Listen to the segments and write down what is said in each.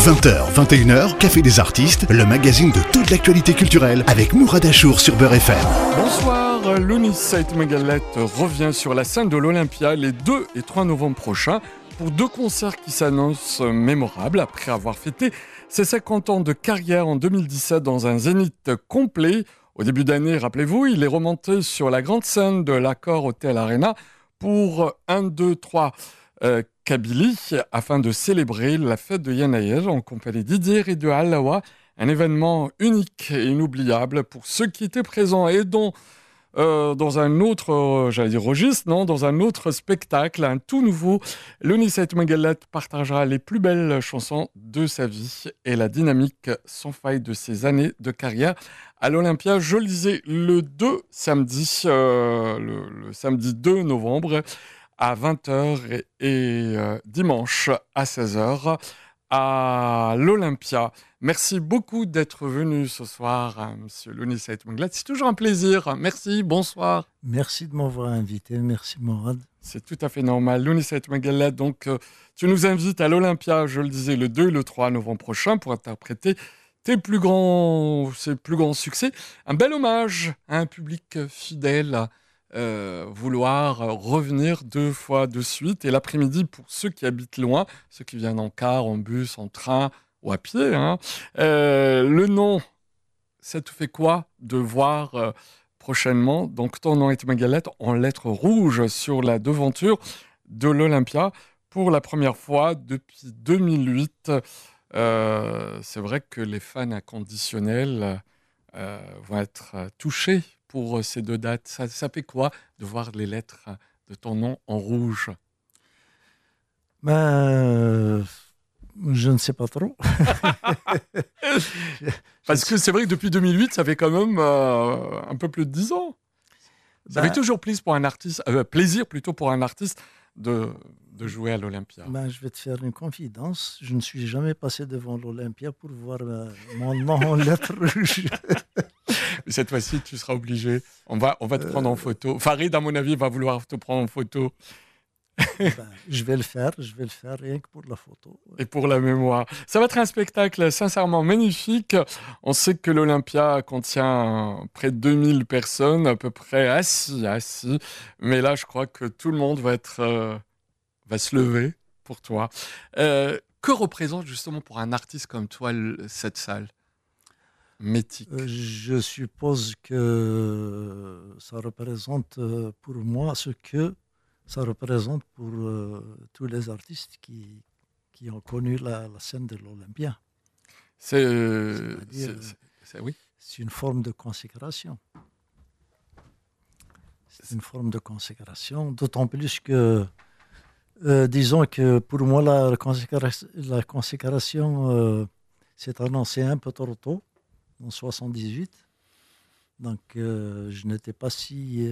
20h, 21h, Café des artistes, le magazine de toute l'actualité culturelle avec Mourad Achour sur Beurre FM. Bonsoir, Lonis Saït Megallet revient sur la scène de l'Olympia les 2 et 3 novembre prochains pour 2 concerts qui s'annoncent mémorables après avoir fêté ses 50 ans de carrière en 2017 dans un zénith complet. Au début d'année, rappelez-vous, il est remonté sur la grande scène de l'Accor Hotel Arena pour 1, 2, 3 Kabylie afin de célébrer la fête de Yenaïej en compagnie d'Idir et de Alawa, un événement unique et inoubliable pour ceux qui étaient présents et dont dans un autre, registre, dans un autre spectacle, un tout nouveau, Lonis Saït Megallet partagera les plus belles chansons de sa vie et la dynamique sans faille de ses années de carrière à l'Olympia. Je le disais, le samedi 2 novembre à 20h et dimanche à 16h à l'Olympia. Merci beaucoup d'être venu ce soir, Monsieur Lonis Saït Megallet. C'est toujours un plaisir. Merci, bonsoir. Merci de m'avoir invité. Merci, Mourad. C'est tout à fait normal. Lonis Saït Megallet, donc, tu nous invites à l'Olympia, je le disais, le 2 et le 3 novembre prochain pour interpréter ses plus grands succès. Un bel hommage à un public fidèle, vouloir revenir 2 fois de suite. Et l'après-midi, pour ceux qui habitent loin, ceux qui viennent en car, en bus, en train ou à pied, le nom, ça te fait quoi de voir prochainement donc ton nom est Megallet en lettres rouges sur la devanture de l'Olympia pour la première fois depuis 2008. C'est vrai que les fans inconditionnels vont être touchés pour ces 2 dates. Ça fait quoi de voir les lettres de ton nom en rouge? Je ne sais pas trop. Parce que c'est vrai que depuis 2008, ça fait quand même un peu plus de 10 ans. Ça fait toujours plaisir pour un artiste de jouer à l'Olympia. Je vais te faire une confidence. Je ne suis jamais passé devant l'Olympia pour voir mon nom en lettres rouges. Mais cette fois-ci, tu seras obligé. On va te prendre en photo. Farid, à mon avis, va vouloir te prendre en photo. Je vais le faire rien que pour la photo. Et pour la mémoire. Ça va être un spectacle sincèrement magnifique. On sait que l'Olympia contient près de 2000 personnes, à peu près assis. Mais là, je crois que tout le monde va se lever pour toi. Que représente justement pour un artiste comme toi cette salle mythique? Je suppose que ça représente pour moi ce que ça représente pour tous les artistes qui ont connu la scène de l'Olympia. Oui. C'est une forme de consécration. C'est une forme de consécration, d'autant plus que, disons que pour moi, la consécration s'est annoncée un peu trop tôt, en 78. Donc, je n'étais pas si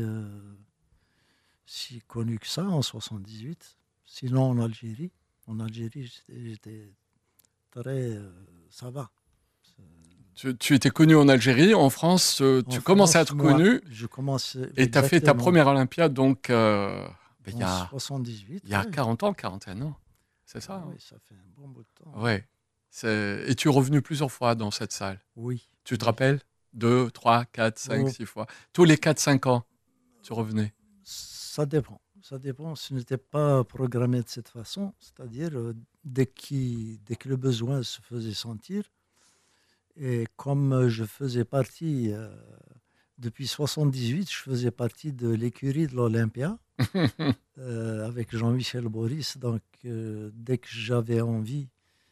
connu que ça en 78. Sinon, en Algérie, j'étais très... ça va. Tu étais connu en Algérie, en France, tu commençais à être connu. Je commençais. Et tu as fait ta première Olympia, donc, il y a 78. Il y a 40 ans, 41 ans. C'est ça? Oui, ça fait un bon bout de temps. Ouais. Et tu es revenu plusieurs fois dans cette salle? Oui. Tu te rappelles? 2, 3, 4, 5, 6 fois. Tous les 4-5 ans, tu revenais? Ça dépend. Ce n'était pas programmé de cette façon. C'est-à-dire, dès que le besoin se faisait sentir, et comme je faisais partie, depuis 78, je faisais partie de l'écurie de l'Olympia, avec Jean-Michel Boris. Donc, dès que j'avais envie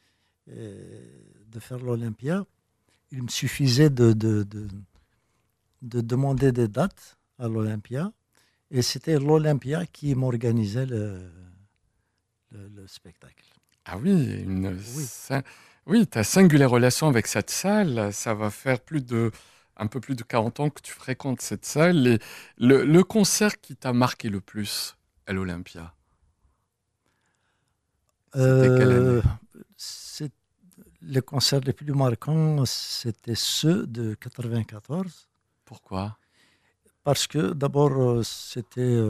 de faire l'Olympia, il me suffisait de demander des dates à l'Olympia. Et c'était l'Olympia qui m'organisait le spectacle. Ah oui, oui, ta singulière relation avec cette salle, ça va faire un peu plus de 40 ans que tu fréquentes cette salle. Et le concert qui t'a marqué le plus à l'Olympia, c'était quelle année? Les concerts les plus marquants, c'était ceux de 94. Pourquoi? Parce que d'abord, c'était,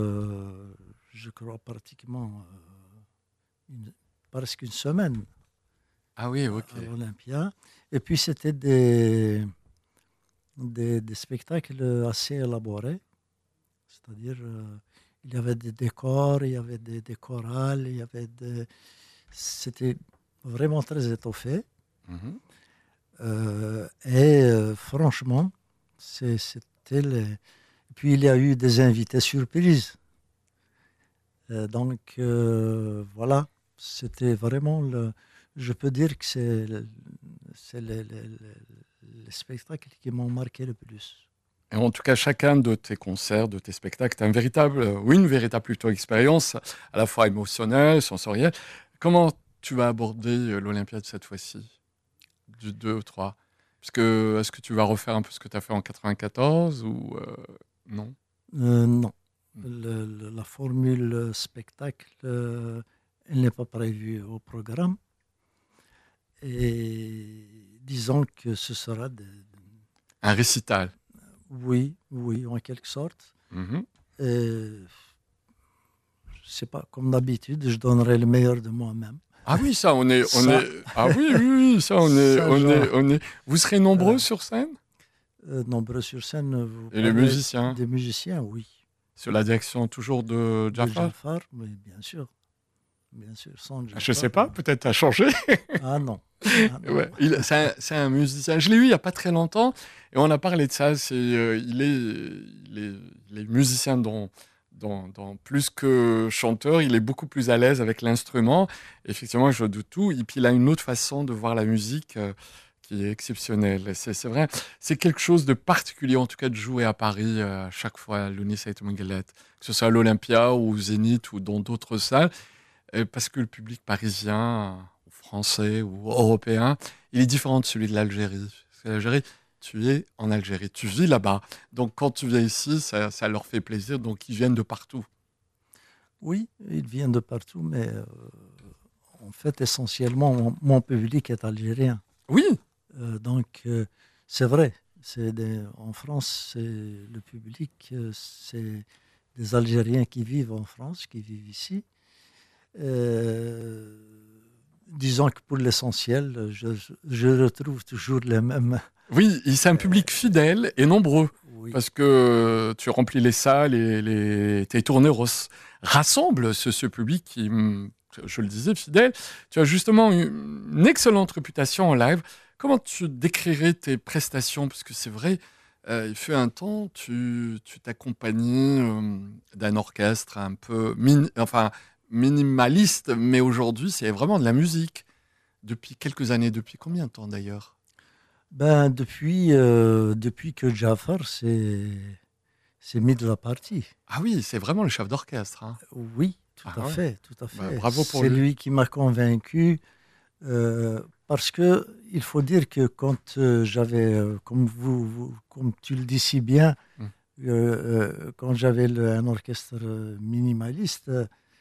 je crois, pratiquement presque une semaine Ah oui, ok. à l'Olympia. Et puis, c'était des spectacles assez élaborés. C'est-à-dire, il y avait des décors, il y avait des chorales, c'était vraiment très étoffé. Mhm. Franchement, c'était les... Puis il y a eu des invités surprises. Voilà, c'était vraiment je peux dire que c'est les spectacles qui m'ont marqué le plus. Et en tout cas, chacun de tes concerts, de tes spectacles, est une véritable plutôt expérience, à la fois émotionnelle, sensorielle. Comment tu vas aborder l'Olympiade cette fois-ci, du 2 au 3? Parce que, est-ce que tu vas refaire un peu ce que tu as fait en 94 ou non? Non, la formule spectacle, elle n'est pas prévue au programme. Et disons que ce sera Un récital. oui, en quelque sorte. Mhm. Je sais pas, comme d'habitude, je donnerai le meilleur de moi-même. Ah oui, ça, Ça- Ah oui, oui, oui, ça, on est, Ça, on est, genre, on est. Vous serez nombreux euh, sur scène? nombreux sur scène, vous Et les parlez musiciens? des musiciens, oui. Sous la direction toujours de De Jafar? Jafar, oui, bien sûr, sans Jafar. Je sais pas, peut-être à changer. Ah non. Ouais, c'est un musicien. Je l'ai eu il y a pas très longtemps et on a parlé de ça. Il est musicien dans plus que chanteur. Il est beaucoup plus à l'aise avec l'instrument. Effectivement, il joue de tout. Et puis il a une autre façon de voir la musique qui est exceptionnelle. Et c'est vrai, c'est quelque chose de particulier en tout cas de jouer à Paris à chaque fois à l'Unisaït Mengelet, que ce soit à l'Olympia ou au Zénith ou dans d'autres salles. Parce que le public parisien, ou français ou européen, il est différent de celui de l'Algérie. Parce que l'Algérie, tu es en Algérie, tu vis là-bas. Donc quand tu viens ici, ça leur fait plaisir, donc ils viennent de partout. Oui, il vient de partout, mais en fait, essentiellement, mon public est algérien. Oui, C'est vrai. En France, le public, c'est des Algériens qui vivent en France, qui vivent ici. Euh, Disons que pour l'essentiel, je retrouve toujours les mêmes. oui, c'est un public fidèle et nombreux. Oui, Parce que tu remplis les salles et tes tournées rassemblent ce public qui, je le disais, fidèle. Tu as justement une excellente réputation en live. Comment tu décrirais tes prestations? Parce que c'est vrai, il fut un temps, tu t'accompagnais d'un orchestre un peu minimaliste, mais aujourd'hui, c'est vraiment de la musique. Depuis quelques années, depuis combien de temps d'ailleurs? ben, depuis que Jafar s'est mis de la partie. Ah oui, c'est vraiment le chef d'orchestre, hein. Oui, tout Ah à ouais. fait, tout à Bah, fait. bravo pour C'est lui. lui qui m'a convaincu. Parce que il faut dire que quand j'avais, comme tu le dis si bien, Mm. quand j'avais un orchestre minimaliste,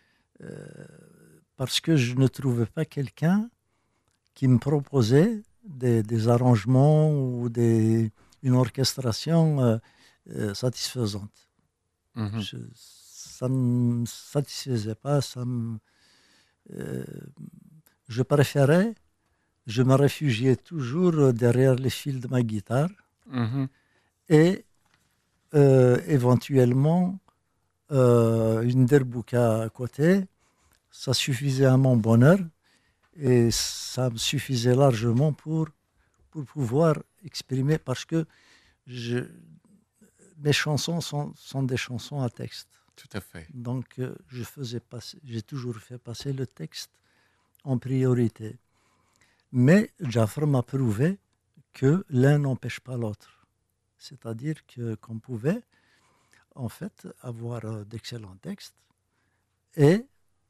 parce que je ne trouvais pas quelqu'un qui me proposait des arrangements ou une orchestration satisfaisante. Mhm. Ça ne me satisfaisait pas, je préférais, je me réfugiais toujours derrière les fils de ma guitare Mhm. et éventuellement une derbouka à côté, ça suffisait à mon bonheur et ça me suffisait largement pour pouvoir exprimer parce que je, mes chansons sont des chansons à texte. Tout à fait. Donc j'ai toujours fait passer le texte en priorité. Mais Jafar m'a prouvé que l'un n'empêche pas l'autre. C'est-à-dire qu'on pouvait en fait avoir d'excellents textes et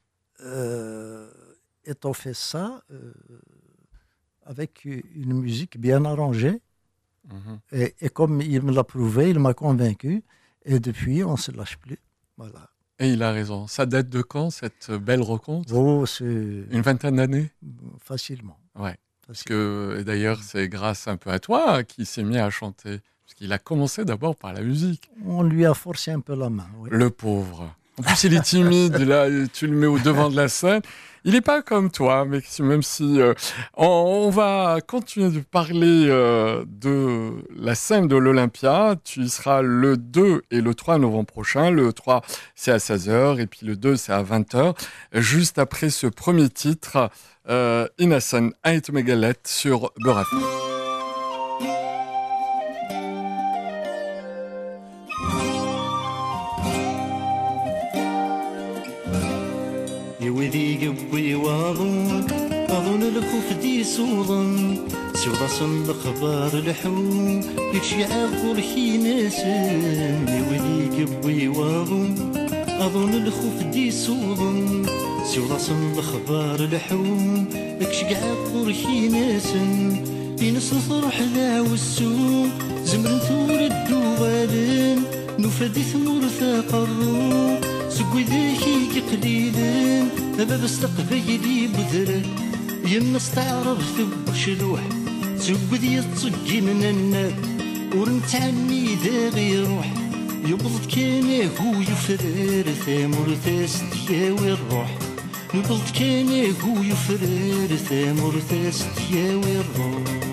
étoffer ça avec une musique bien arrangée. Mhm. Et comme il me l'a prouvé, il m'a convaincu. Et depuis, on ne se lâche plus. Voilà. Et il a raison. Ça date de quand, cette belle rencontre? Oh, c'est Une vingtaine d'années? facilement. Ouais. Parce facilement. que, et d'ailleurs, c'est grâce un peu à toi qu'il s'est mis à chanter. Parce qu'il a commencé d'abord par la musique. On lui a forcé un peu la main. Oui. Le pauvre. En plus, il est timide. Là, tu le mets au devant de la scène. Il n'est pas comme toi, mais même si on va continuer de parler de la scène de l'Olympia. Tu y seras le 2 et le 3 novembre prochain. Le 3, c'est à 16h et puis le 2, c'est à 20h. Juste après ce premier titre, Innocent Ait Megalet sur Beurre FM. يوذي قبي واظن أظن الخوف دي صوضن سوضا صن الأخبار الحوم يكشي عقل حي ناسن يوذي قبي واظن أظن الخوف دي صوضن سوضا صن الأخبار الحوم يكشي عقل حي ناسن ينس نصرح ذا والسوم زمرن ثور الدوالن نفدي ثمور ثاقرو سقوي ذاكي قليلا أبا بستقبيلي بذرة ينس تعرف ثب شلوح سقوي ذي تصقي من النار ورنتعني ذا غيروح يبض كان هو يفرر ثامر ثاس دياوي الروح يبض كان هو يفرر ثامر ثاس دياوي الروح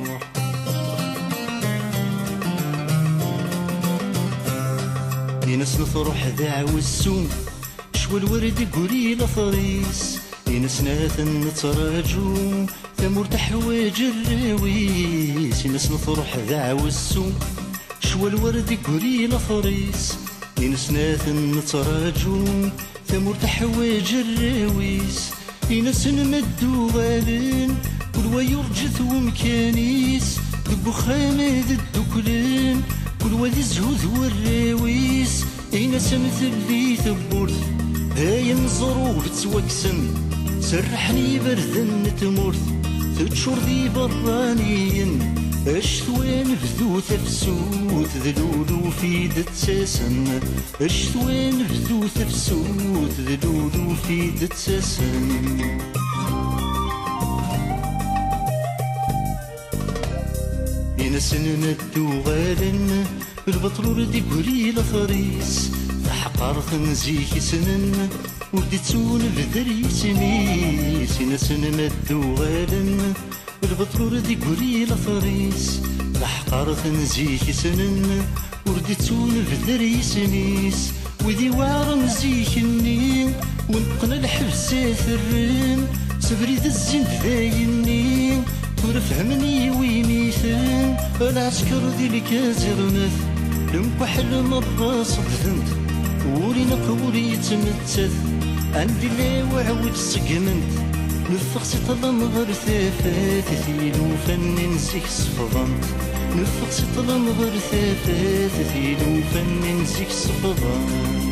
ينس نفرح ذا والسوم شو الورد قولي لفريس ينس ناثن نتراجو ثمور تحواج الراويس ينس نفرح ذا والسوم شو الورد قولي لفريس ينس ناثن نتراجو ثمور تحواج الراويس ينس نمدو غالين كل ويرجث ومكانيس دبو خامد الدكلين كل ولي الزهود والراويس اين سمثل لي ثبورت هاي الظروف تسوكسن سرحني برذن تمورت تتشور ذي برانيين اشتوين بذو تفسوت ذلولو في دتساسن اشتوين بذو تفسوت ذلولو في دتساسن ينسن ندو غالن البطرور دي قولي لفريس حقار خنزيك سنن ودي تسون بذري سميس ينسن ندو غالن البطرور دي قولي لفريس حقار خنزيك سنن ودي تسون بذري سميس ودي وارم زيك النين ونقنا الحبسات الرين سبري ذا الزين ذاينين ورفهمني ويميثن العسكر دي الكازرنث لمكحل مرة صدفنت ورينا قولي يتمتث عندي لا وعود سقمنت نفقسي طلم غير ثافات ثيلو فن نسيك صفضنت نفقسي طلم غير ثافات ثيلو فن نسيك صفضنت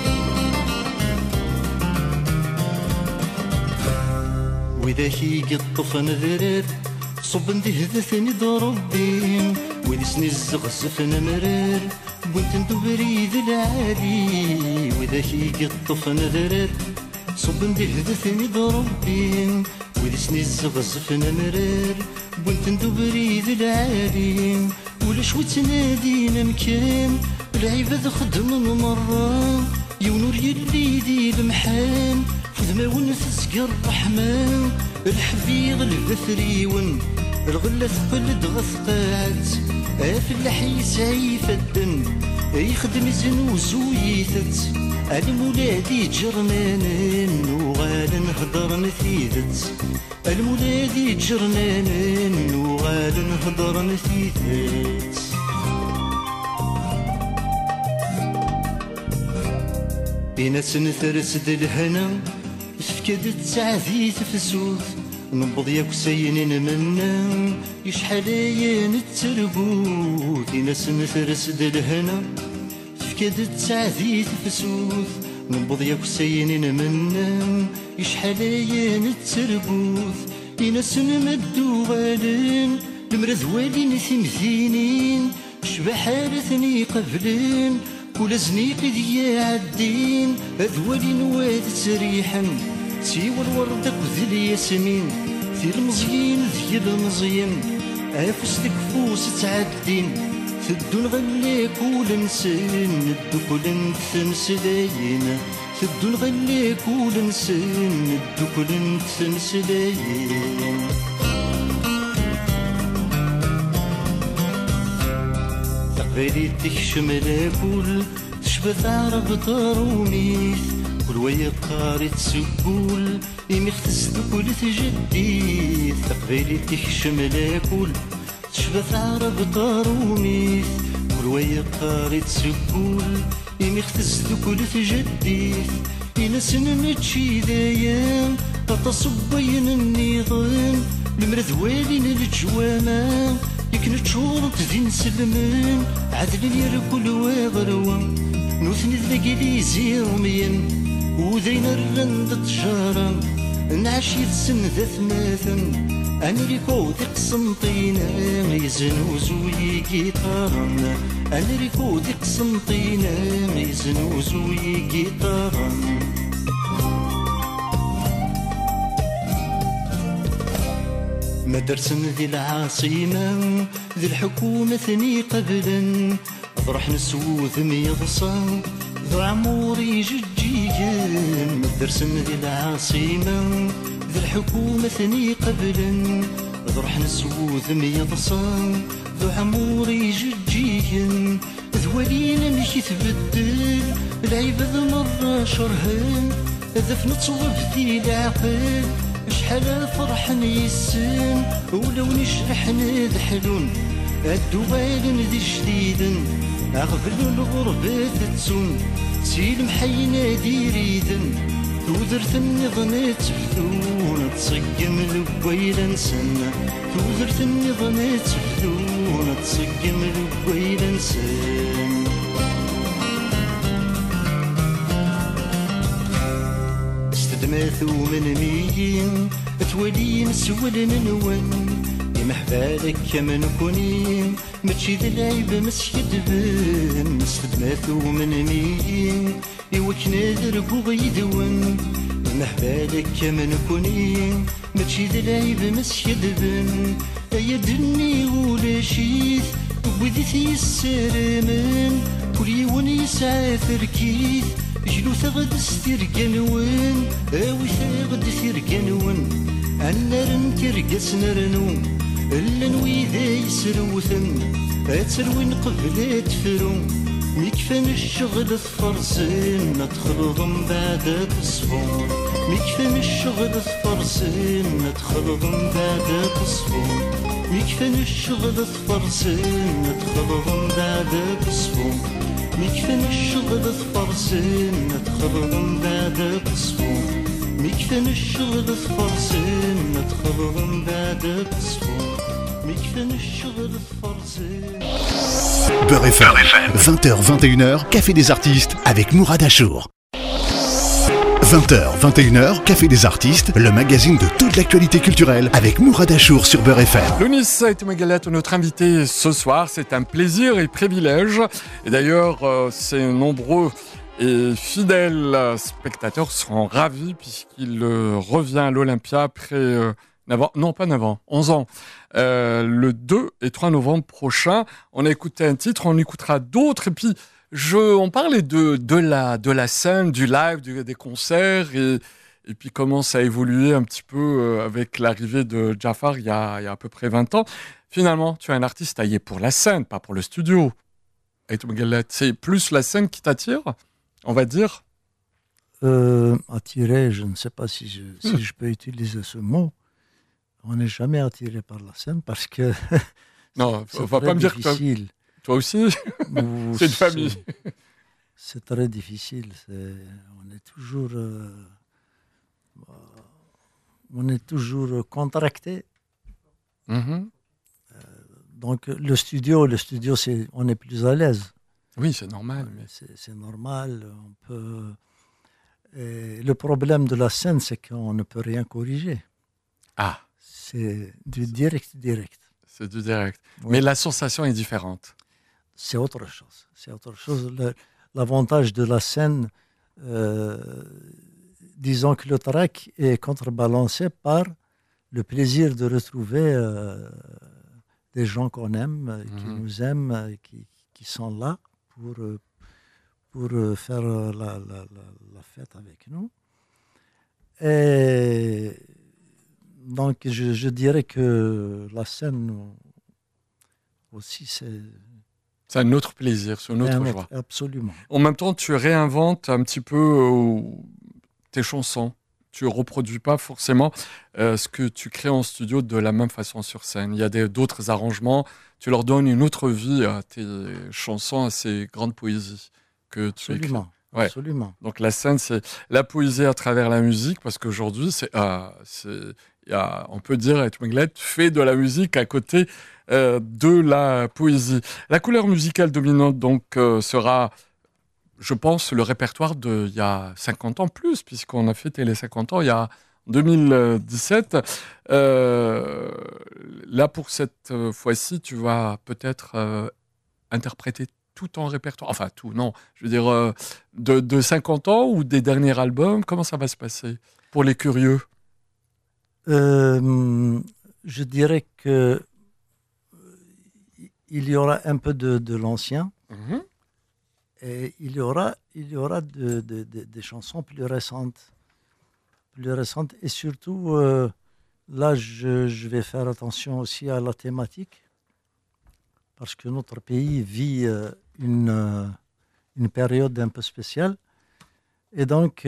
وإذا هي قد طفن ذرار صب نديه ثاني ضربين وإذا سني الزغزف مرار وانت ندو بريد العالي وإذا هي قد طفن ذرار صب نديه ثاني ضربين وإذا سني الزغزف مرار وانت ندو بريد العالي ولا شو تنادينا مكان العباد خدم مرة يونور يلي دي المحان فذما ونثسق الرحمن الحفيظ البثريون الغلة ثقل دغثقات افلح يسعي فدن يخدم زنوز ويثت المولادي جرنان وغال نهضر نثيثت المولادي جرنان وغال نهضر نثيثت بينات نثرس الهنا فكدت ساعتي تفسوث نبض ياك سينين منا يشحاليا نتربوث ناس نثرس الهنا فكدت ساعتي تفسوث نبض ياك سينين منا يشحاليا نتربوث ناس نمدو غالين المرض والين ثمثينين شبحالتني قبلين كل زنيق ذي عدين أذولي نواد تريحا سيوى الورد قذ الياسمين في المزيين ذي المزيين أفس تكفوس تعدين ثدون غليك ولنسين ندو كل نتنس داين تبدو نغليك ولنسن الدكل نتمسلاين تقبالي تكشم لاكل تشبث عرب طاروميث كل ويا قاري تسقول يمختس دكل تجديث تقبالي تكشم لاكل تشبث عرب طاروميث كل ويا قاري تسقول يمختس دكل تجديث ينسن نتشي ذايا تتصبين النظام المرذ والين الجواما يكن تشورت ذي نسلمن عدل يركل وغروان نوثني ذلقي لي زيرمين وذين الرند تجارا نعشي السن ذا ثماثا أنا ريكو ذي قسنطينا يزنوزو يجيطارا أنا ريكو ذي قسنطينا يزنوزو يجيطارا مدرسة ذي العاصمة ذي الحكومة ثني قبلا ضرح نسوذ ميضصا ذو عموري ججيا مدرسة ذي العاصمة ذي الحكومة ثني قبلا ضرح نسوذ ميضصا ذو عموري ججيا ذوالينا مشي تبدل العباد مرة شرهن ذف نتصوب ذي العقل شحال فرح يسن ولو نشرح ندحلون الدوال ذي جديد أغفل الغربة تتسون سيل محينا ديريدن توذرت النظام تبدون تصقم القويل نسن توذرت النظام تبدون تصقم القويل نسن استدماثو من ميين توالين سولن نون يمحبالك كما نكونين ماشي ذا العيب مسجد بن استدماثو من ميين يوكنا دربو غيدون يمحبالك كما نكونين ماشي ذا العيب مسجد بن يا دني ولا شيث وذيث يسرمن كل يوم يسعى تركيث جلو ثغد سترقنون اوي ثغد ثرقنون النار نترقس نرنو الا نويذا يسروثن اتروين قبل تفرو ميكفان الشغل تفرسن تخلطن بعد تصفون ميكفان الشغل تفرسن تخلطن بعد تصفون ميكفان الشغل تفرسن تخلطن بعد تصفون ميكفان الشغل تفرسن تخلطن بعد تصفون ميكفان الشغل تفرسن تخلطن بعد تصفون ميكفان الشغل تفرسن. Beurre FM, 20h, 21h, Café des artistes avec Mourad Achour. 20h, 21h, Café des artistes, le magazine de toute l'actualité culturelle avec Mourad Achour sur Beurre FM. Lounis Saït Magalat, notre invité ce soir, c'est un plaisir et privilège. Et d'ailleurs, ces nombreux et fidèles spectateurs seront ravis puisqu'il revient à l'Olympia après 11 ans. Le 2 et 3 novembre prochain, on a écouté un titre, on écoutera d'autres. Et puis, on parlait de la scène, du live, des concerts et puis comment ça a évolué un petit peu avec l'arrivée de Jafar il y a à peu près 20 ans. Finalement, tu es un artiste taillé pour la scène, pas pour le studio. C'est plus la scène qui t'attire, on va dire. Attiré, je ne sais pas si je peux utiliser ce mot. On n'est jamais attiré par la scène parce que non, on va pas me dire que toi aussi, c'est une famille. C'est très difficile. On est toujours contracté. Mm-hmm. Donc le studio, on est plus à l'aise. Oui, c'est normal. Mais... C'est normal. Et le problème de la scène, c'est qu'on ne peut rien corriger. Ah. C'est du direct. C'est du direct. Oui. Mais la sensation est différente. C'est autre chose. L'avantage de la scène, disons que le track est contrebalancé par le plaisir de retrouver des gens qu'on aime, qui nous aiment, qui sont là pour pour faire la fête avec nous. Et donc, je dirais que la scène aussi, c'est un autre plaisir, c'est une autre joie. Absolument. En même temps, tu réinventes un petit peu tes chansons. Tu ne reproduis pas forcément ce que tu crées en studio de la même façon sur scène. Il y a d'autres arrangements. Tu leur donnes une autre vie à tes chansons, à ces grandes poésies que tu écris. Ouais. Absolument. Donc la scène, c'est la poésie à travers la musique, parce qu'aujourd'hui, on peut dire, Ait Miglet fait de la musique à côté de la poésie. La couleur musicale dominante donc sera, je pense, le répertoire d'il y a 50 ans plus, puisqu'on a fêté les 50 ans il y a 2017. Là, pour cette fois-ci, tu vas peut-être interpréter tout ton répertoire. Enfin, tout, non. Je veux dire, de 50 ans ou des derniers albums, comment ça va se passer pour les curieux? Je dirais que il y aura un peu de l'ancien. Mm-hmm. Et il y aura des chansons plus récentes. Et surtout, là, je vais faire attention aussi à la thématique, parce que notre pays vit une période un peu spéciale. Et donc,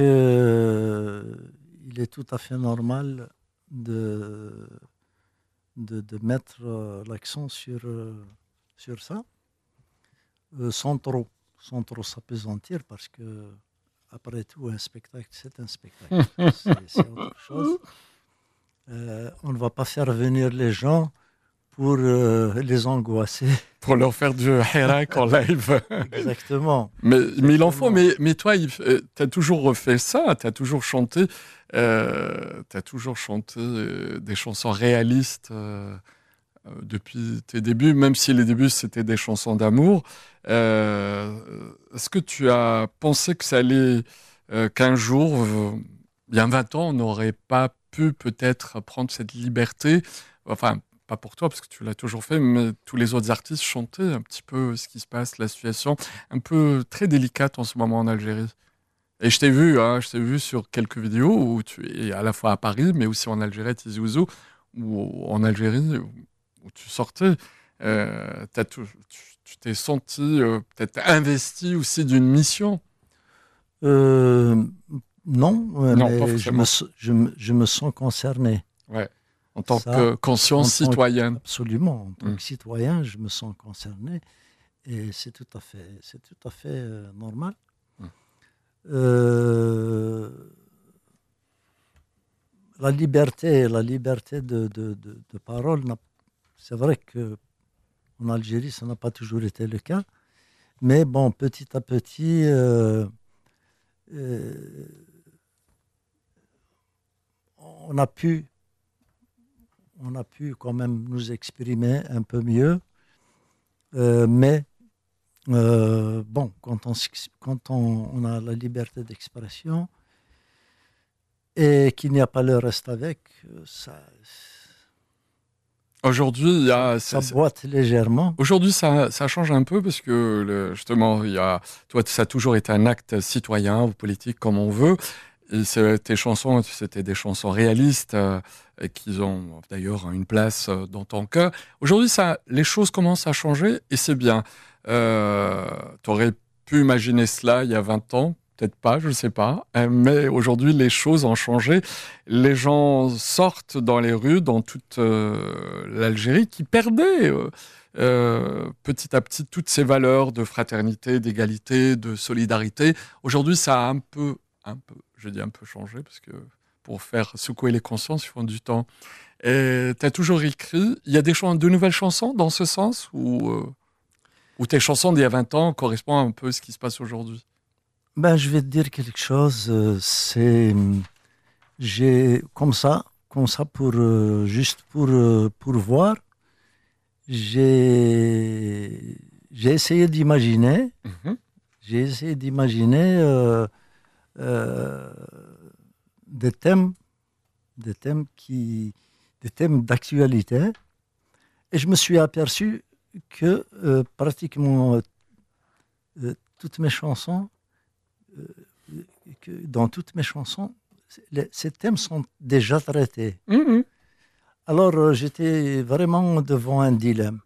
il est tout à fait normal de mettre l'accent sur ça, sans trop s'apesantir, parce que après tout, un spectacle, c'est un spectacle. c'est autre chose. On ne va pas faire venir les gens pour les angoisser. Pour leur faire du hirak en live. Exactement. Mais il en faut. Mais toi, tu as toujours refait ça. Tu as toujours chanté, des chansons réalistes depuis tes débuts, même si les débuts, c'était des chansons d'amour. Est-ce que tu as pensé que ça allait, qu'un jour, il y a 20 ans, on n'aurait pas pu peut-être prendre cette liberté, enfin, pas pour toi, parce que tu l'as toujours fait, mais tous les autres artistes chantaient un petit peu ce qui se passe, la situation un peu très délicate en ce moment en Algérie. Et je t'ai vu sur quelques vidéos où tu es à la fois à Paris, mais aussi en Algérie, à Tizi Ouzou, ou en Algérie, où tu sortais. Tu t'es senti peut-être investi aussi d'une mission? Non, Non, mais je me sens concerné. Ouais. En tant que conscience citoyenne. Absolument. En tant que citoyen, je me sens concerné. Et c'est tout à fait normal. La liberté de parole, c'est vrai qu'en Algérie, ça n'a pas toujours été le cas. Mais bon, petit à petit, on a pu quand même nous exprimer un peu mieux. Mais bon, quand on a la liberté d'expression et qu'il n'y a pas le reste avec, ça aujourd'hui, ça boite légèrement. Aujourd'hui, ça change un peu parce que justement, toi, ça a toujours été un acte citoyen ou politique comme on veut. Et tes chansons, c'était des chansons réalistes et qui ont d'ailleurs une place dans ton cœur. Aujourd'hui, les choses commencent à changer et c'est bien. Tu aurais pu imaginer cela il y a 20 ans, peut-être pas, je ne sais pas. Mais aujourd'hui, les choses ont changé. Les gens sortent dans les rues, dans toute l'Algérie, qui perdait petit à petit toutes ces valeurs de fraternité, d'égalité, de solidarité. Aujourd'hui, ça a un peu, je dis un peu changé, parce que pour faire secouer les consciences, il faut du temps. Et tu as toujours écrit. Il y a de nouvelles chansons dans ce sens, ou tes chansons d'il y a 20 ans correspondent un peu à ce qui se passe aujourd'hui? Ben, je vais te dire quelque chose. J'ai comme ça juste pour voir. J'ai essayé d'imaginer. Mm-hmm. J'ai essayé d'imaginer des thèmes d'actualité, et je me suis aperçu que pratiquement toutes mes chansons que dans toutes mes chansons, ces thèmes sont déjà traités. Alors, j'étais vraiment devant un dilemme.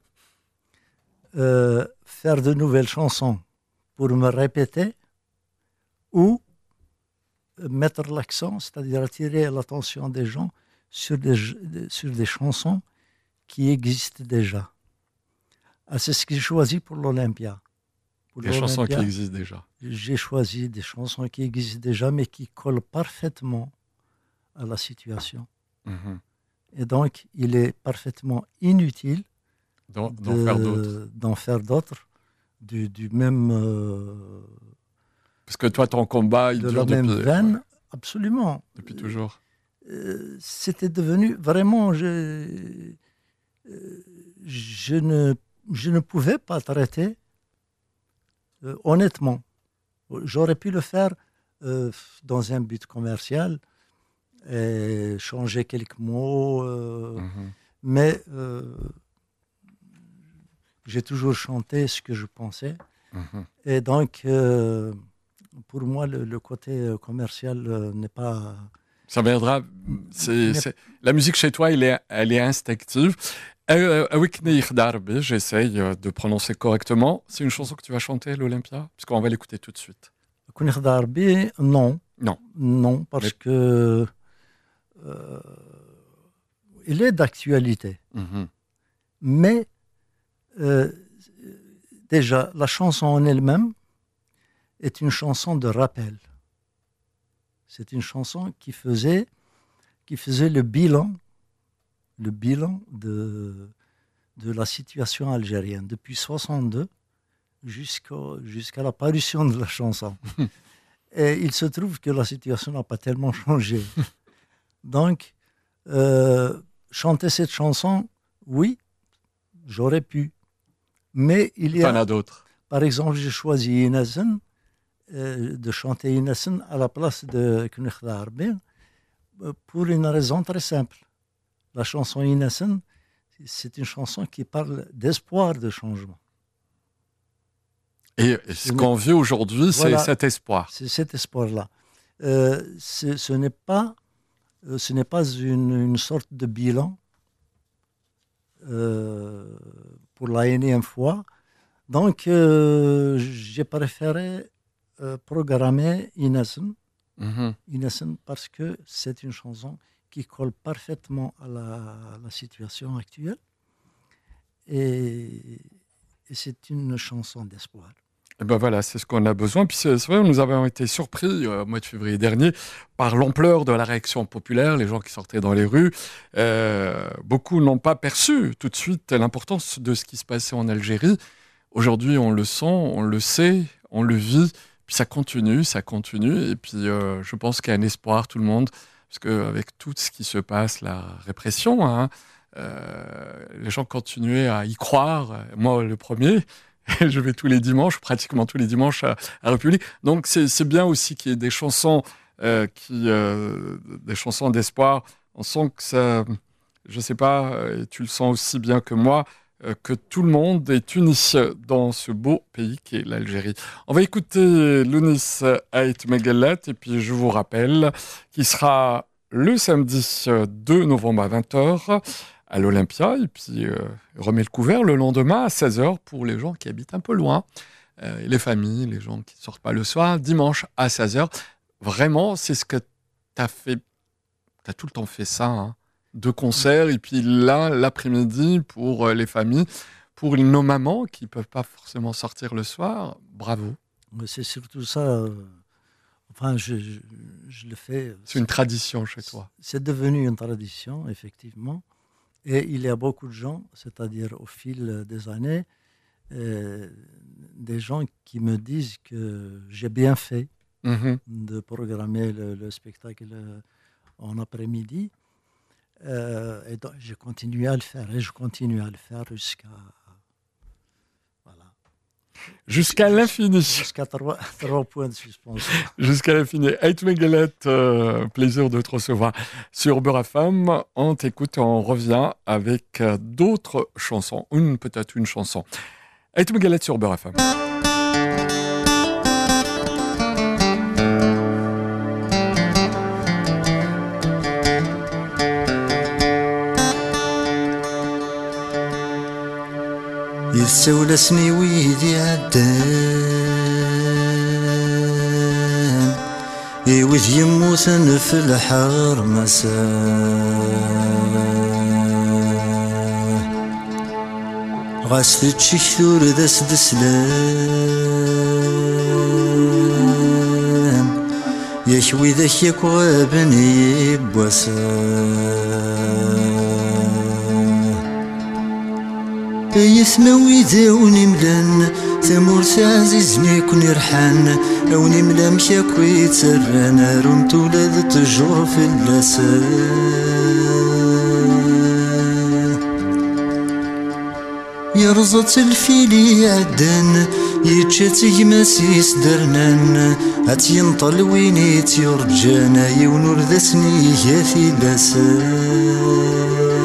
Faire de nouvelles chansons pour me répéter ou mettre l'accent, c'est-à-dire attirer l'attention des gens sur des chansons qui existent déjà. C'est ce que j'ai choisi pour l'Olympia. Des chansons qui existent déjà. J'ai choisi des chansons qui existent déjà, mais qui collent parfaitement à la situation. Et donc, il est parfaitement inutile d'en faire d'autres du même... Parce que toi, ton combat, il dure depuis... De la même veine, ouais. Absolument. Depuis toujours. C'était devenu vraiment... Je ne pouvais pas traiter, honnêtement. J'aurais pu le faire dans un but commercial, et changer quelques mots, mais j'ai toujours chanté ce que je pensais. Et donc, pour moi, le côté commercial n'est pas... Ça viendra. La musique chez toi, elle est instinctive. J'essaye de prononcer correctement. C'est une chanson que tu vas chanter à l'Olympia? Parce qu'on va l'écouter tout de suite. Non. Non. Non, parce que il est d'actualité. Mais déjà, la chanson en elle-même est une chanson de rappel. C'est une chanson qui faisait le bilan de la situation algérienne depuis 1962 jusqu'à l'apparition de la chanson. Et il se trouve que la situation n'a pas tellement changé. Donc, chanter cette chanson, oui, j'aurais pu. Mais il y a... T'en as d'autres. Par exemple, j'ai choisi Inassen, de chanter Inassen à la place de Knuch Darbi, pour une raison très simple. La chanson Inassen, c'est une chanson qui parle d'espoir de changement. Et ce qu'on vit aujourd'hui, voilà, c'est cet espoir. C'est cet espoir-là. Ce n'est pas une sorte de bilan pour la énième fois. Donc, j'ai préféré programmer Inassen. Inassen parce que c'est une chanson qui colle parfaitement à la situation actuelle. Et c'est une chanson d'espoir. Et ben voilà, c'est ce qu'on a besoin. Puis c'est vrai, nous avons été surpris au mois de février dernier par l'ampleur de la réaction populaire, les gens qui sortaient dans les rues. Beaucoup n'ont pas perçu tout de suite l'importance de ce qui se passait en Algérie. Aujourd'hui, on le sent, on le sait, on le vit. Puis ça continue. Et puis je pense qu'il y a un espoir, tout le monde, parce qu'avec tout ce qui se passe, la répression, les gens continuaient à y croire. Moi, le premier. Je vais pratiquement tous les dimanches à République. Donc c'est bien aussi qu'il y ait des chansons, des chansons d'espoir. On sent que ça, je sais pas, et tu le sens aussi bien que moi, que tout le monde est uni dans ce beau pays qui est l'Algérie. On va écouter Lounis Ait Megallet, et puis je vous rappelle qu'il sera le samedi 2 novembre à 20h. À l'Olympia, et puis remet le couvert le lendemain à 16h pour les gens qui habitent un peu loin, les familles, les gens qui ne sortent pas le soir, dimanche à 16h. Vraiment, c'est ce que tu as fait. Tu as tout le temps fait ça, de concerts, et puis là, l'après-midi, pour les familles, pour nos mamans qui ne peuvent pas forcément sortir le soir. Bravo. C'est surtout ça. Enfin, je le fais. C'est une tradition chez toi. C'est devenu une tradition, effectivement. Et il y a beaucoup de gens, c'est-à-dire au fil des années, des gens qui me disent que j'ai bien fait de programmer le spectacle en après-midi. Et donc, j'ai continué à le faire et je continue à le faire jusqu'à... Voilà. Jusqu'à l'infini. Jusqu'à 3 points de suspension. Jusqu'à l'infini. Ait Megallet, plaisir de te recevoir sur Beurre FM. On t'écoute et on revient avec d'autres chansons. Peut-être une chanson. Ait Megallet sur Beurre FM. يرسول سني ويدي عدان يوذ يموتن في الحار مساء غاسل تشكثور داس دسلان يشوي ذاك يكوابني بوسا يثموي ذاوني ملان ثمورت عزيزني كون يرحان اوني ملا مشاكو يتسران رمت ولاد تجور في اللسان يرزط الفيلي عدان يتشات يماسيس درنان هات ينطل وينيت يرجانا يونور ذاسني ياثي لسان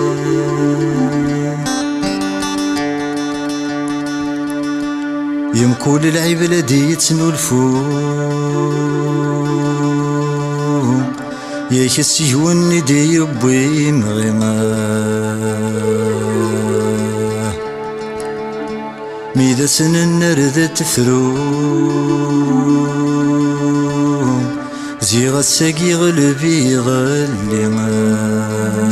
يمكول العيب لدي يتنولفو ياك السيون دي يبوي مغيما ميدا سنن نرد تفرو زيغ الساقي غلبي غلما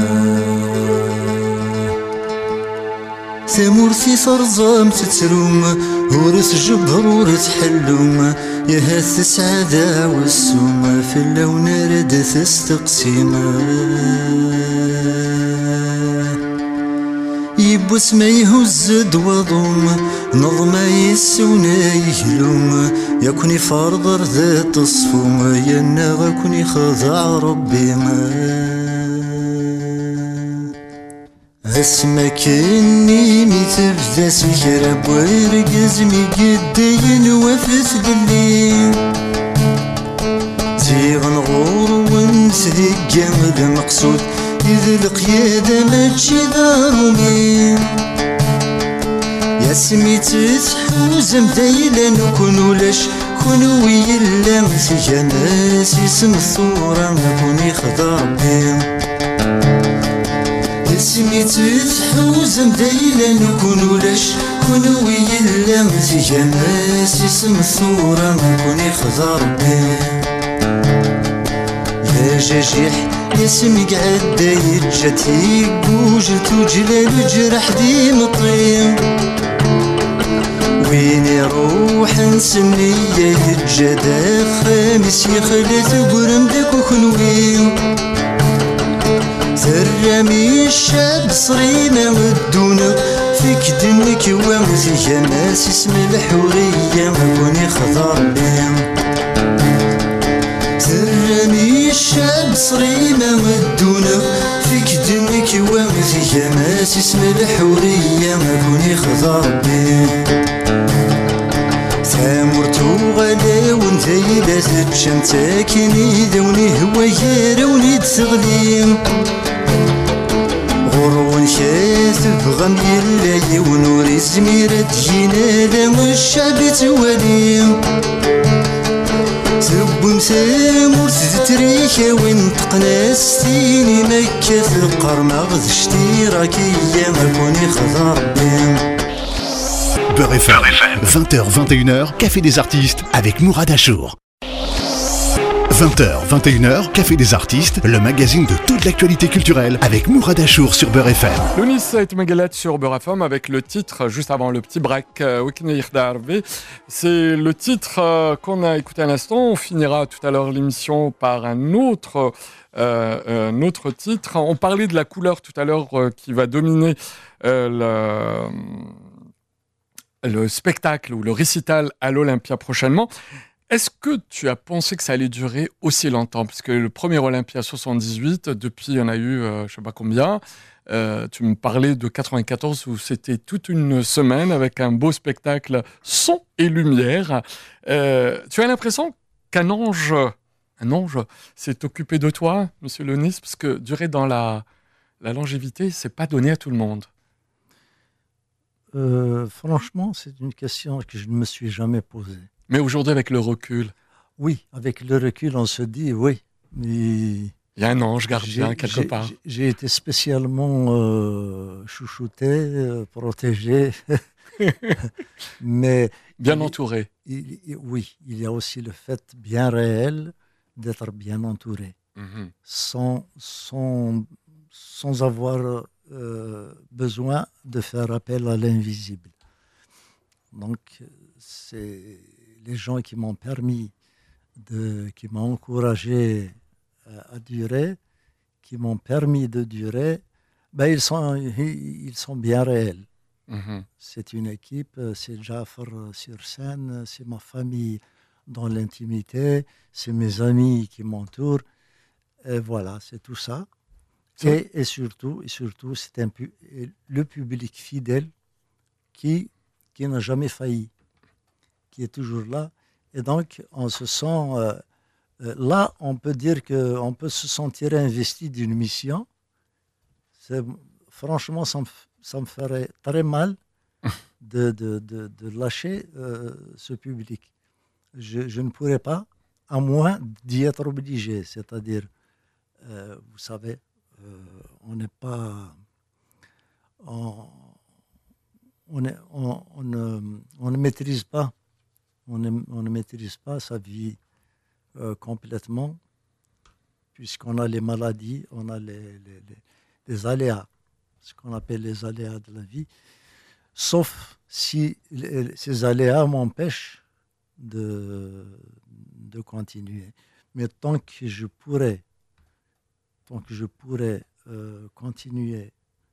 ثمورتي صرزام تتروم ورث جبر ورث حلوم يهث السعادة والسوم في اللون رد تستقسيم يبوس ما يهز دوضوم نظم يسونا يهلوم يكوني فرضر ذات الصفوم ينغ كوني خضع ربي ما اسمك اني متبدا سكرب ورقز مقدين وفث للي زيغ نغور ونسهق المقصود إذ القيادة ماشي ضروري يا سميت تحوز مدايلا نكون ولاش كونو ويلا مسيا ناس يسم الثورة نكوني خضر بهم سميت تحوز مدايلا نكون ولاش كونو ويلا مسيا ناس يسم الثورة نكوني خضر بهم يا جاجيح يسمي قعد يتجتي بوجت وجلال وجرح دي مطيم وين يروح نسمي يتجدا خامس يخلت قرم داك وخنويم ثرمي الشاب صريمة ودونق فيك دنك ومزيا ناس اسم الحورية مكوني خضر بهم ترمي الشاب صريمة ودونا فيك دنك ومزيا ماس اسم الحورية مكوني خضر بيه ثامرتو غلا وانتي لا تتشم تاكني ذوني هوايا روني تغليم غرون كاثب غم يلا ونوري زميرة جينا لا الشعب تواليم سبون ثامور تتريكا وانتقنا ستيني مكة في القرمة غذشتي راكية مكوني خضر بهم Beurre FM, 20h, 21h, Café des artistes avec Mourad Achour. 20h, 21h, Café des artistes, le magazine de toute l'actualité culturelle avec Mourad Achour sur Beurre FM. Lounis et Magalat sur Beurre FM avec le titre, juste avant le petit break, c'est le titre qu'on a écouté à l'instant. On finira tout à l'heure l'émission par un autre titre. On parlait de la couleur tout à l'heure qui va dominer le spectacle ou le récital à l'Olympia prochainement. Est-ce que tu as pensé que ça allait durer aussi longtemps ? Parce que le premier Olympia 78, depuis il y en a eu je ne sais pas combien. Tu me parlais de 94 où c'était toute une semaine avec un beau spectacle son et lumière. Tu as l'impression qu'un ange s'est occupé de toi, Monsieur Lounis, parce que durer dans la longévité, c'est pas donné à tout le monde. Franchement, c'est une question que je ne me suis jamais posée. Mais aujourd'hui, avec le recul. Oui, avec le recul, on se dit oui. Mais Il y a un ange gardien quelque part. J'ai été spécialement chouchouté, protégé, mais bien entouré. Oui, il y a aussi le fait bien réel d'être bien entouré, sans avoir besoin de faire appel à l'invisible. Donc, c'est les gens qui m'ont permis, qui m'ont encouragé à durer, qui m'ont permis de durer, ben ils sont bien réels. C'est une équipe, c'est Jafar sur scène, c'est ma famille dans l'intimité, c'est mes amis qui m'entourent. Et voilà, c'est tout ça. Et surtout, c'est le public fidèle qui n'a jamais failli, qui est toujours là. Et donc, on se sent... là, on peut dire qu'on peut se sentir investi d'une mission. Franchement, ça me ferait très mal de lâcher ce public. Je ne pourrais pas, à moins d'y être obligé. C'est-à-dire, vous savez, on n'est pas... On ne maîtrise pas. On ne maîtrise pas sa vie complètement, puisqu'on a les maladies, on a les aléas, ce qu'on appelle les aléas de la vie, sauf si ces aléas m'empêchent de continuer. Mais tant que je pourrais continuer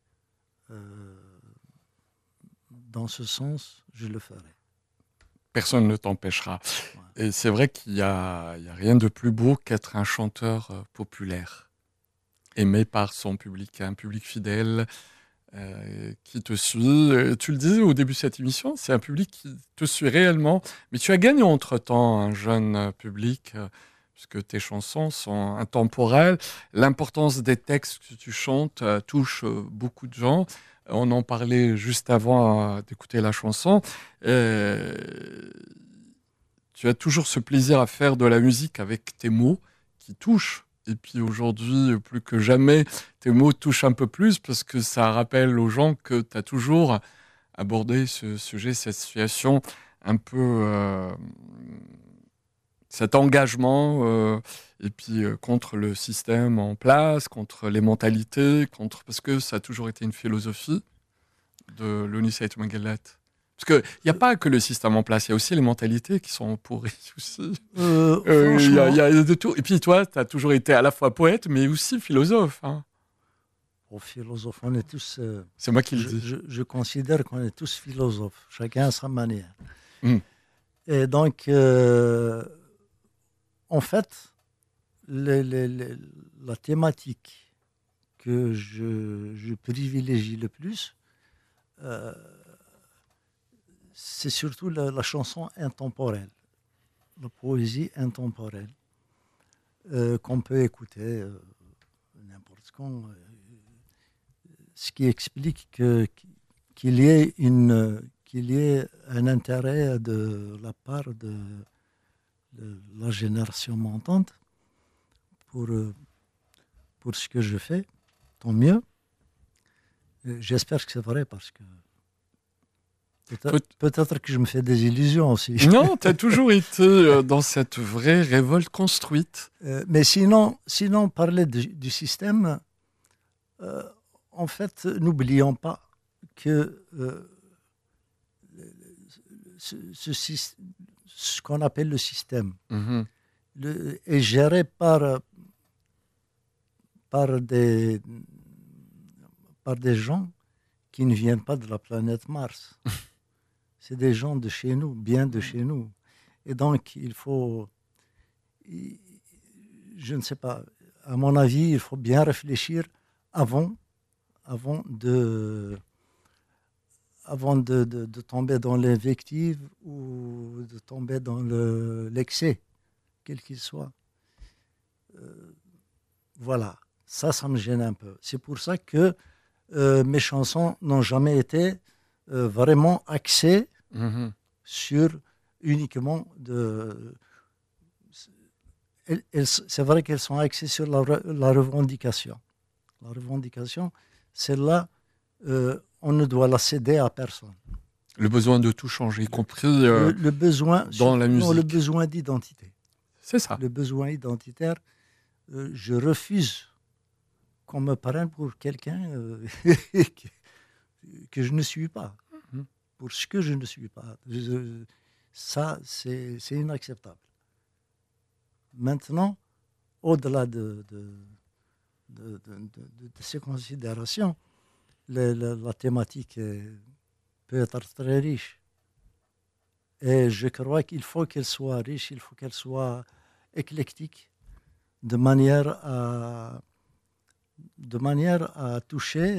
dans ce sens, je le ferai. Personne ne t'empêchera. Ouais. Et c'est vrai qu'il y a rien de plus beau qu'être un chanteur populaire, aimé par son public, un public fidèle qui te suit. Tu le disais au début de cette émission, c'est un public qui te suit réellement, mais tu as gagné entre-temps un jeune public, puisque tes chansons sont intemporelles. L'importance des textes que tu chantes touche beaucoup de gens. On en parlait juste avant d'écouter la chanson. Tu as toujours ce plaisir à faire de la musique avec tes mots qui touchent. Et puis aujourd'hui, plus que jamais, tes mots touchent un peu plus parce que ça rappelle aux gens que tu as toujours abordé ce sujet, cette situation, un peu cet engagement et puis contre le système en place, contre les mentalités, parce que ça a toujours été une philosophie de Lounis Ait Maguellat. Parce qu'il n'y a pas que le système en place, il y a aussi les mentalités qui sont pourries aussi. Y a de tout. Et puis toi, tu as toujours été à la fois poète, mais aussi philosophe. Hein. Philosophe, on est tous... c'est moi qui le dis. Je considère qu'on est tous philosophes, chacun à sa manière. Et donc, en fait, la thématique que je privilégie le plus, c'est surtout la chanson intemporelle, la poésie intemporelle, qu'on peut écouter n'importe quand, ce qui explique qu'il y ait un intérêt de la part de la génération montante pour ce que je fais, tant mieux. J'espère que c'est vrai parce que peut-être que je me fais des illusions aussi. Non, tu as toujours été dans cette vraie révolte construite. Mais sinon parler du système, en fait, n'oublions pas que ce qu'on appelle le système est géré par des gens qui ne viennent pas de la planète Mars. C'est des gens de chez nous, bien de chez nous. Et donc, il faut, je ne sais pas, à mon avis, il faut bien réfléchir avant de tomber dans l'invective ou de tomber dans l'excès, quel qu'il soit. Voilà, ça me gêne un peu. C'est pour ça que mes chansons n'ont jamais été vraiment axées sur uniquement c'est vrai qu'elles sont axées sur la revendication. La revendication, celle-là, on ne doit la céder à personne. Le besoin de tout changer, y compris le besoin, dans la musique. Non, le besoin d'identité. C'est ça. Le besoin identitaire, je refuse qu'on me prenne pour quelqu'un que je ne suis pas, pour ce que je ne suis pas. Ça, c'est inacceptable. Maintenant, au-delà de ces considérations, la thématique peut être très riche. Et je crois qu'il faut qu'elle soit riche, il faut qu'elle soit éclectique, de manière à toucher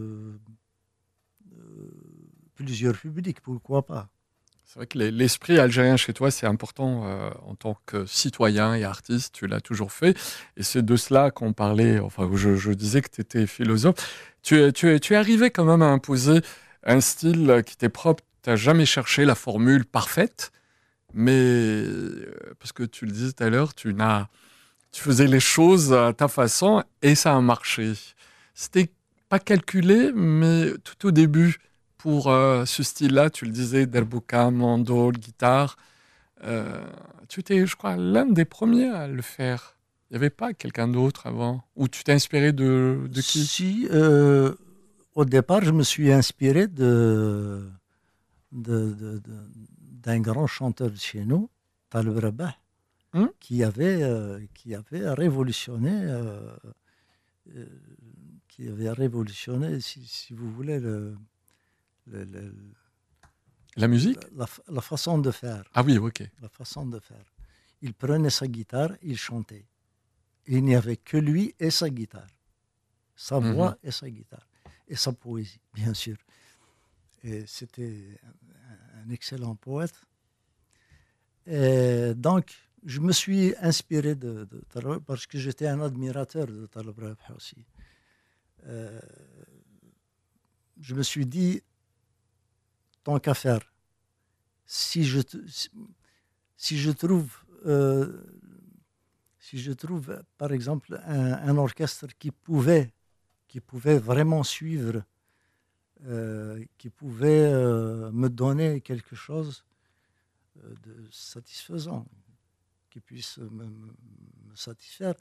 plusieurs publics, pourquoi pas. C'est vrai que l'esprit algérien chez toi, c'est important en tant que citoyen et artiste, tu l'as toujours fait. Et c'est de cela qu'on parlait, enfin, je disais que tu étais philosophe. Tu es arrivé quand même à imposer un style qui t'est propre. Tu n'as jamais cherché la formule parfaite, mais parce que tu le disais tout à l'heure, tu faisais les choses à ta façon et ça a marché. C'était pas calculé, mais tout au début, pour ce style-là, tu le disais, derbouka, mandol, guitare, tu étais, je crois, l'un des premiers à le faire. Il n'y avait pas quelqu'un d'autre avant? Ou tu t'es inspiré de qui? Si, au départ, je me suis inspiré d'un grand chanteur de chez nous, Taleb Rabah, qui avait révolutionné, si vous voulez, la musique, la façon de faire. Ah oui, ok. La façon de faire. Il prenait sa guitare, il chantait. Il n'y avait que lui et sa guitare. Sa voix et sa guitare. Et sa poésie, bien sûr. Et c'était un excellent poète. Et donc, je me suis inspiré de Taleb parce que j'étais un admirateur de Taleb Rabah aussi. Je me suis dit, tant qu'à faire, si je trouve, par exemple, un orchestre qui pouvait vraiment suivre, qui pouvait me donner quelque chose de satisfaisant, qui puisse me satisfaire,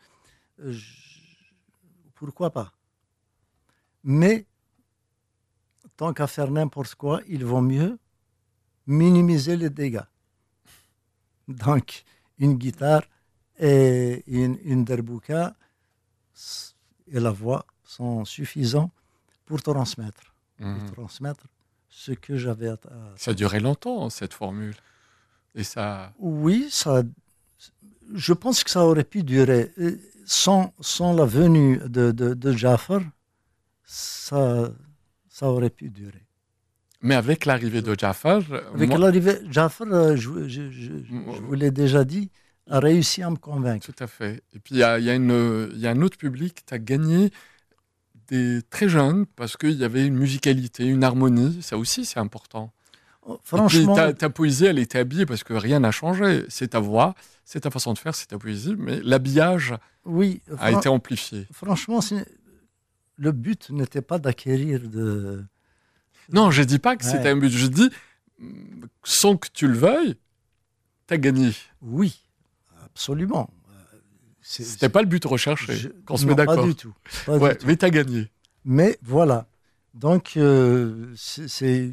pourquoi pas? Mais tant qu'à faire n'importe quoi, il vaut mieux minimiser les dégâts. Donc, une guitare et une derbouka et la voix sont suffisants pour transmettre. Pour transmettre ce que j'avais à... Ça a duré longtemps, cette formule. Et ça... Oui, je pense que ça aurait pu durer. Sans la venue de Jafar, ça aurait pu durer. Mais avec l'arrivée de Jafar... l'arrivée de Jafar, je vous l'ai déjà dit, a réussi à me convaincre. Tout à fait. Et puis, il y a un autre public. Tu as gagné des très jeunes parce qu'il y avait une musicalité, une harmonie. Ça aussi, c'est important. Franchement... Et puis, ta poésie, elle était habillée parce que rien n'a changé. C'est ta voix, c'est ta façon de faire, c'est ta poésie. Mais l'habillage a été amplifié. Franchement, le but n'était pas d'acquérir de... Non, je ne dis pas que c'était un but. Je dis, sans que tu le veuilles, tu as gagné. Oui, absolument. C'était pas le but recherché, qu'on se met d'accord. Pas du tout. Mais tu as gagné. Mais voilà. Donc, c'est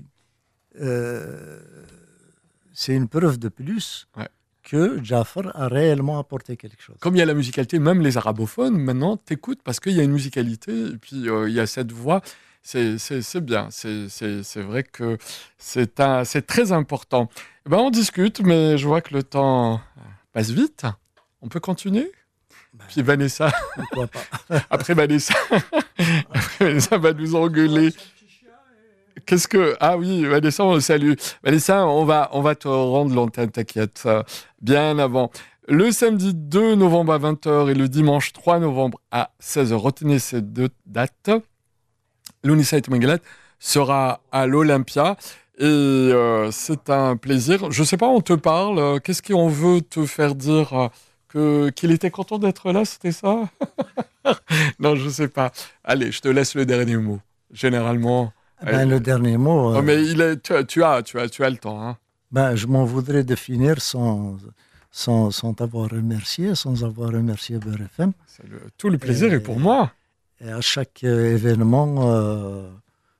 une preuve de plus que Jafar a réellement apporté quelque chose. Comme il y a la musicalité, même les arabophones, maintenant, t'écoutent parce qu'il y a une musicalité, et puis il y a cette voix. C'est bien, c'est vrai que c'est très important. On discute, mais je vois que le temps passe vite. On peut continuer? Puis Vanessa, pourquoi pas. Après Vanessa va nous engueuler. Qu'est-ce que... Ah oui, Vanessa, on le salue. Vanessa, on va te rendre l'antenne, t'inquiète, bien avant. Le samedi 2 novembre à 20h et le dimanche 3 novembre à 16h. Retenez ces deux dates. Lounissa Etmenguelet sera à l'Olympia et c'est un plaisir. Je ne sais pas, on te parle. Qu'est-ce qu'on veut te faire dire qu'il était content d'être là, c'était ça? Non, je sais pas. Allez, je te laisse le dernier mot. Généralement. Le dernier mot. Oh, mais tu as le temps. Hein. Je m'en voudrais de finir sans t'avoir remercié, sans avoir remercié Beurre FM. Tout le plaisir est pour moi. Et à chaque événement,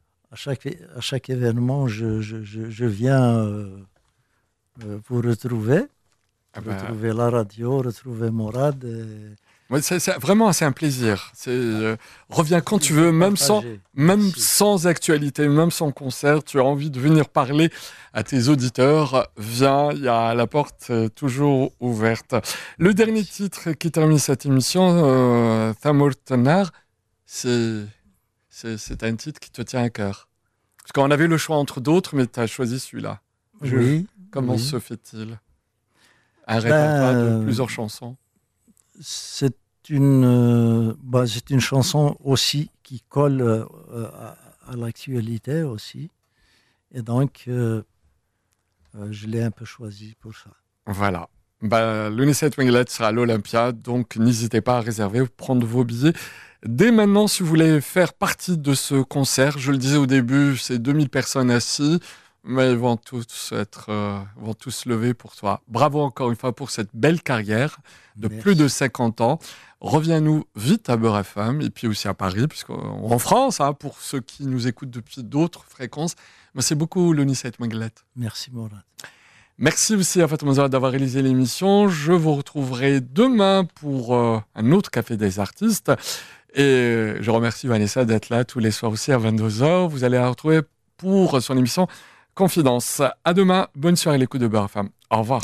je viens vous retrouver. Retrouver la radio, retrouver Mourad. Ouais, vraiment, c'est un plaisir. Reviens quand tu veux, même sans actualité, même sans concert. Tu as envie de venir parler à tes auditeurs. Viens, il y a la porte toujours ouverte. Le dernier titre qui termine cette émission, Thamour Tanar, c'est un titre qui te tient à cœur. Parce qu'on avait le choix entre d'autres, mais tu as choisi celui-là. Oui. Comment se fait-il? Un répertoire de plusieurs chansons. C'est une chanson aussi qui colle à l'actualité aussi. Et donc, je l'ai un peu choisi pour ça. Voilà. L'Unicef Winglet sera à l'Olympia, donc n'hésitez pas à réserver, prendre vos billets. Dès maintenant, si vous voulez faire partie de ce concert, je le disais au début, c'est 2000 personnes assises. Mais ils vont tous se lever pour toi. Bravo encore une fois pour cette belle carrière de plus de 50 ans. Reviens-nous vite à Beurre FM et puis aussi à Paris, puisqu'en France, hein, pour ceux qui nous écoutent depuis d'autres fréquences. Merci beaucoup, Lonisette Manglet. Merci, Mourad. Merci aussi à Fatima Zahra d'avoir réalisé l'émission. Je vous retrouverai demain pour un autre Café des artistes. Et je remercie Vanessa d'être là tous les soirs aussi à 22h. Vous allez la retrouver pour son émission Confidence. À demain, bonne soirée l'écoute de Beurre FM. Au revoir.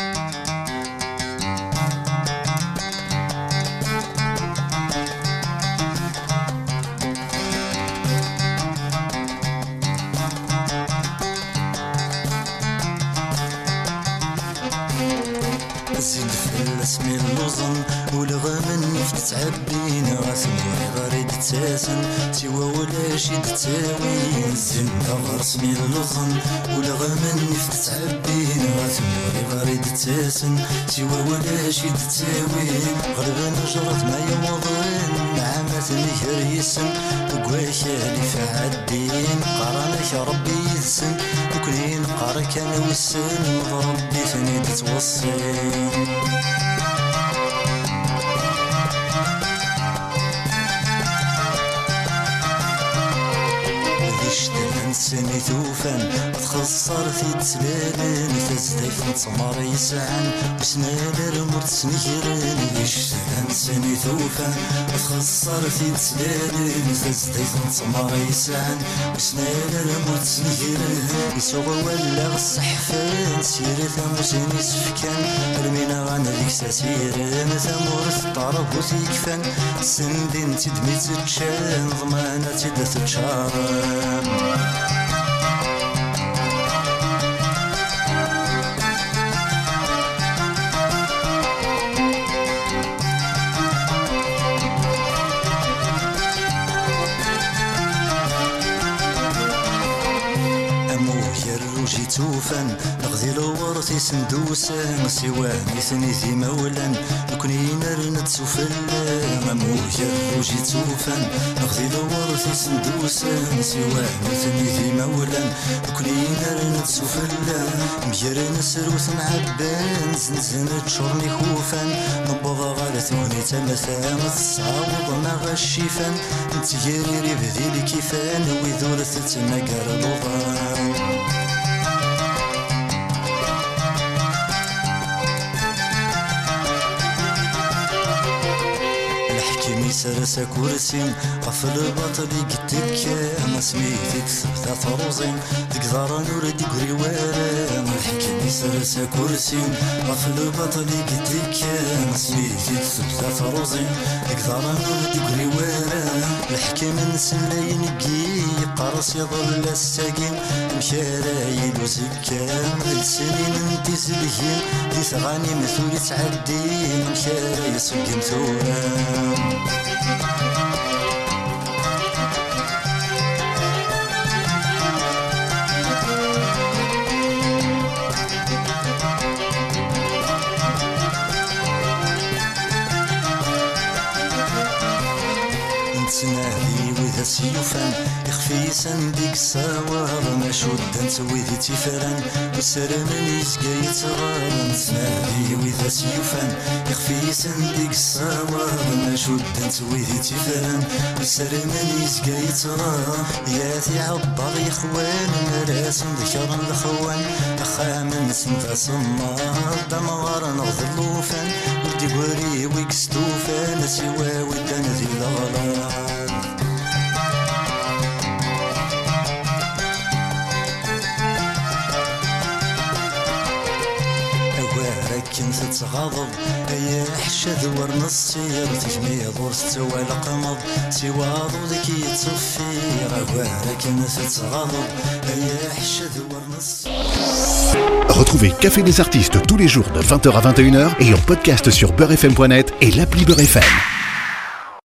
زيد فلس من اللوزن والغمن تعبينا ثموري غريد تاسن سوا ولا شي تاوين زين غرس من اللوزن والغمن تعبينا ثموري غريد تاسن سوا ولا شي تاوين غربان جرت ما يوضن عامة نهريسن وقواشالي فعدين قرانك ربي يسن وكلين قارك انا والسن ربي ثني تتوصل سني ثوفان تخسر في تسلالن تزديف نتمر يسعن وسنال رمرت سنكرن يشتغل سني ثوفان تخسر في تسلالن تزديف نتمر يسعن وسنال رمرت سنكرن يسوغ ولا الصحفان سيرة ثموسين يسفكان رمينا غانا ديك ساسيرن ثمورت طرف وثيكفان سندين تدمي تتشان ضمانة تدا تتشارن توفان نغذي لورثي سندوسان سواني ثني ذي مولا نكوني نرند سفلا موجة روجي توفان نغذي لورثي سندوسان سواني ثني ذي مولا نكوني نرند سفلا مجر نسروث عبان زنزن تشرني خوفان نبض غالة ثوني تمثان تصاوض ما غشيفان نتجري بذيلي كيفان ويذورث تنقر الوضان سرسا كورسين قفل باطلي قدك ما سميتك ثبتات روزين تقدر نور ديكوري وارا ما الحكمي سرسا كورسين قفل باطلي قدك ما سميتك ثبتات روزين تقدر نور ديكوري وارا الحكم نسلي نقي قرص يظل الساقين مشارايل وزكام السنين انتي سلهين دي ثغاني مثولي تعدي مشاراي صقم ثورام سنديك سوار ما شدن سويدي تفرن وسرمن يزقى يتغار نسنادي وإذا سيوفن يخفي سنديك سوار ما شدن سويدي تفرن وسرمن يزقى يتغار ياتي عبر يا خوان مراسم ذكر الخوان أخامن سنفا صمار دمغار نغضلوفن ودي قوري ويكستوفن سوا ودن ذي ضغلان كنت تغضب يا حشد ورنصير تجمي ضرس سوى القمض سوى ضوضك يتصفير كنت تغضب يا حشد ورنصير. Retrouvez Café des artistes tous les jours de 20h à 21h et en podcast sur beurrefm.net et l'appli Beurrefm.